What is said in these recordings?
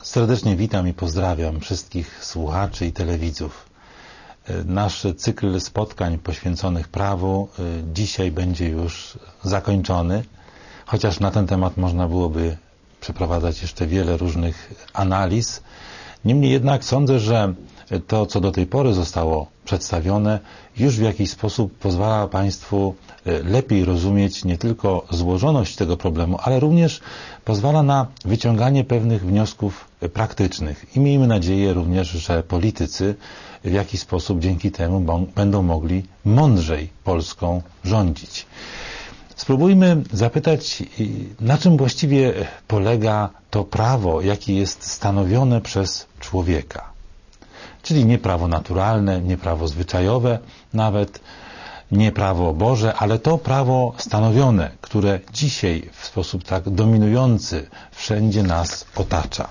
Serdecznie witam i pozdrawiam wszystkich słuchaczy i telewidzów. Nasz cykl spotkań poświęconych prawu dzisiaj będzie już zakończony, chociaż na ten temat można byłoby przeprowadzać jeszcze wiele różnych analiz. Niemniej jednak sądzę, że to, co do tej pory zostało przedstawione, już w jakiś sposób pozwala Państwu lepiej rozumieć nie tylko złożoność tego problemu, ale również pozwala na wyciąganie pewnych wniosków praktycznych. I miejmy nadzieję również, że politycy w jakiś sposób dzięki temu będą mogli mądrzej Polską rządzić. Spróbujmy zapytać, na czym właściwie polega to prawo, jakie jest stanowione przez człowieka. Czyli nie prawo naturalne, nie prawo zwyczajowe, nawet nie prawo Boże, ale to prawo stanowione, które dzisiaj w sposób tak dominujący wszędzie nas otacza.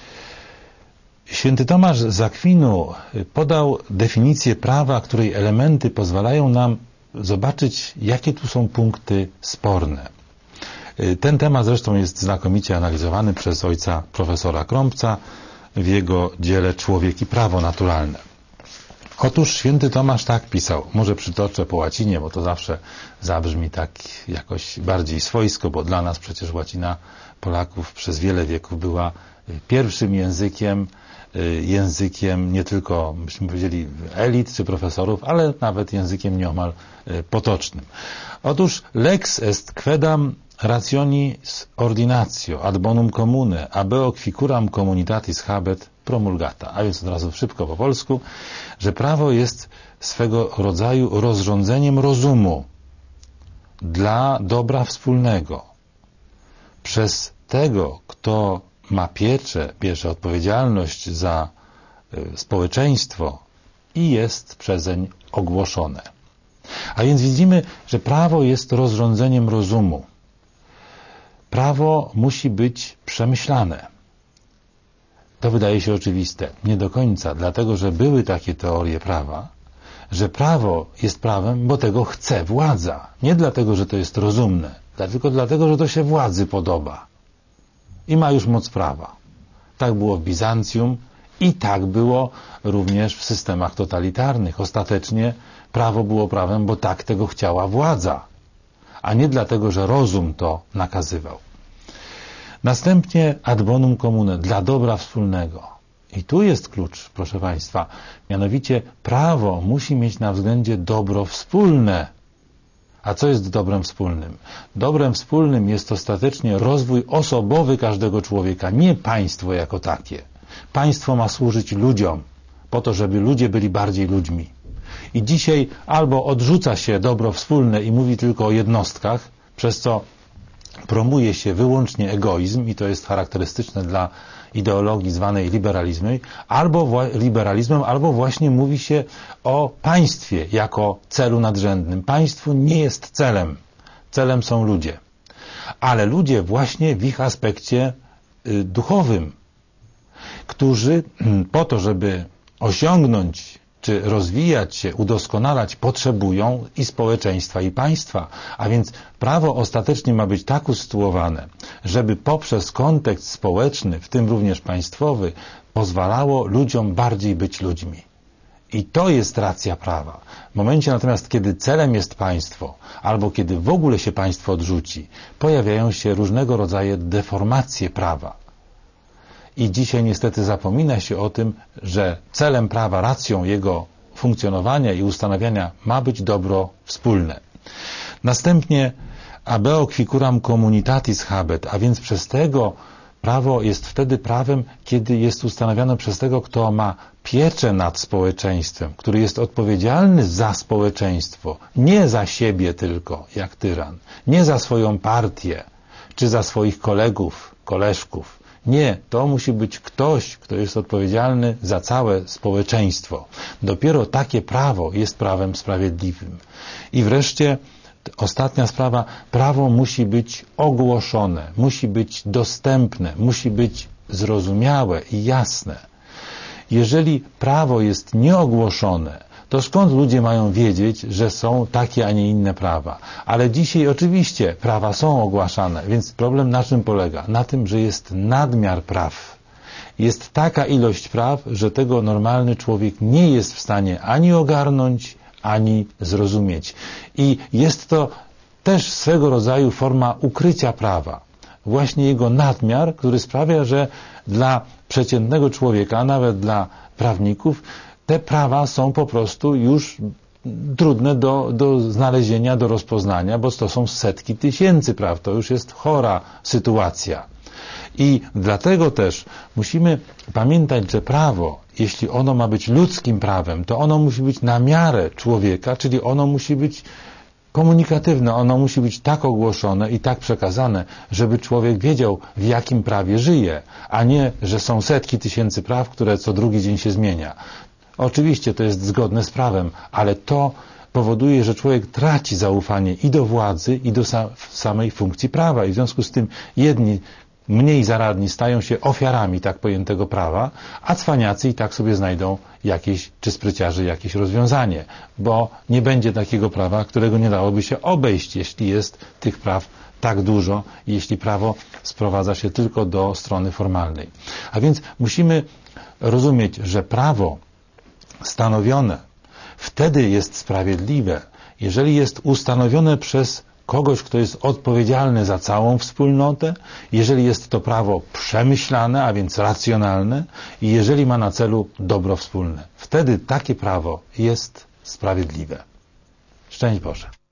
Święty Tomasz z Akwinu podał definicję prawa, której elementy pozwalają nam zobaczyć, jakie tu są punkty sporne. Ten temat zresztą jest znakomicie analizowany przez ojca profesora Krąbca w jego dziele Człowiek i prawo naturalne. Otóż święty Tomasz tak pisał, może przytoczę po łacinie, bo to zawsze zabrzmi tak jakoś bardziej swojsko, bo dla nas przecież łacina Polaków przez wiele wieków była pierwszym językiem nie tylko, byśmy powiedzieli, elit czy profesorów, ale nawet językiem nieomal potocznym. Otóż lex est quedam rationis ordinatio ad bonum commune abeo qui curam communitatis habet promulgata. A więc od razu szybko po polsku, że prawo jest swego rodzaju rozrządzeniem rozumu dla dobra wspólnego. Przez tego, kto ma pieczę, bierze odpowiedzialność za społeczeństwo i jest przezeń ogłoszone. A więc widzimy, że prawo jest rozrządzeniem rozumu. Prawo musi być przemyślane. To wydaje się oczywiste. Nie do końca, dlatego że były takie teorie prawa, że prawo jest prawem, bo tego chce władza. Nie dlatego, że to jest rozumne, tylko dlatego, że to się władzy podoba. I ma już moc prawa. Tak było w Bizancjum i tak było również w systemach totalitarnych. Ostatecznie prawo było prawem, bo tak tego chciała władza, a nie dlatego, że rozum to nakazywał. Następnie ad bonum commune, dla dobra wspólnego. I tu jest klucz, proszę Państwa. Mianowicie prawo musi mieć na względzie dobro wspólne. A co jest dobrem wspólnym? Dobrem wspólnym jest ostatecznie rozwój osobowy każdego człowieka, nie państwo jako takie. Państwo ma służyć ludziom, po to, żeby ludzie byli bardziej ludźmi. I dzisiaj albo odrzuca się dobro wspólne i mówi tylko o jednostkach, przez co promuje się wyłącznie egoizm i to jest charakterystyczne dla ideologii zwanej liberalizmem, albo właśnie mówi się o państwie jako celu nadrzędnym. Państwo nie jest celem. Celem są ludzie. Ale ludzie właśnie w ich aspekcie duchowym, którzy po to, żeby osiągnąć czy rozwijać się, udoskonalać, potrzebują i społeczeństwa, i państwa. A więc prawo ostatecznie ma być tak usytuowane, żeby poprzez kontekst społeczny, w tym również państwowy, pozwalało ludziom bardziej być ludźmi. I to jest racja prawa. W momencie natomiast, kiedy celem jest państwo, albo kiedy w ogóle się państwo odrzuci, pojawiają się różnego rodzaju deformacje prawa. I dzisiaj niestety zapomina się o tym, że celem prawa, racją jego funkcjonowania i ustanawiania ma być dobro wspólne. Następnie abeo qui curam communitatis habet, a więc przez tego prawo jest wtedy prawem, kiedy jest ustanawiane przez tego, kto ma pieczę nad społeczeństwem, który jest odpowiedzialny za społeczeństwo, nie za siebie tylko, jak tyran, nie za swoją partię, czy za swoich kolegów, koleżków. Nie, to musi być ktoś, kto jest odpowiedzialny za całe społeczeństwo. Dopiero takie prawo jest prawem sprawiedliwym. I wreszcie ostatnia sprawa, prawo musi być ogłoszone, musi być dostępne, musi być zrozumiałe i jasne. Jeżeli prawo jest nieogłoszone, to skąd ludzie mają wiedzieć, że są takie, a nie inne prawa? Ale dzisiaj oczywiście prawa są ogłaszane, więc problem na czym polega? Na tym, że jest nadmiar praw. jest taka ilość praw, że tego normalny człowiek nie jest w stanie ani ogarnąć, ani zrozumieć. I jest to też swego rodzaju forma ukrycia prawa. Właśnie jego nadmiar, który sprawia, że dla przeciętnego człowieka, a nawet dla prawników, te prawa są po prostu już trudne do znalezienia, do rozpoznania, bo to są setki tysięcy praw. To już jest chora sytuacja. I dlatego też musimy pamiętać, że prawo, jeśli ono ma być ludzkim prawem, to ono musi być na miarę człowieka, czyli ono musi być komunikatywne, ono musi być tak ogłoszone i tak przekazane, żeby człowiek wiedział, w jakim prawie żyje, a nie, że są setki tysięcy praw, które co drugi dzień się zmienia. Oczywiście to jest zgodne z prawem, ale to powoduje, że człowiek traci zaufanie i do władzy, i do samej funkcji prawa. I w związku z tym jedni mniej zaradni stają się ofiarami tak pojętego prawa, a cwaniacy i tak sobie znajdą jakieś, czy spryciarze jakieś rozwiązanie, bo nie będzie takiego prawa, którego nie dałoby się obejść, jeśli jest tych praw tak dużo, jeśli prawo sprowadza się tylko do strony formalnej. A więc musimy rozumieć, że prawo stanowione wtedy jest sprawiedliwe, jeżeli jest ustanowione przez kogoś, kto jest odpowiedzialny za całą wspólnotę, jeżeli jest to prawo przemyślane, a więc racjonalne i jeżeli ma na celu dobro wspólne. Wtedy takie prawo jest sprawiedliwe. Szczęść Boże.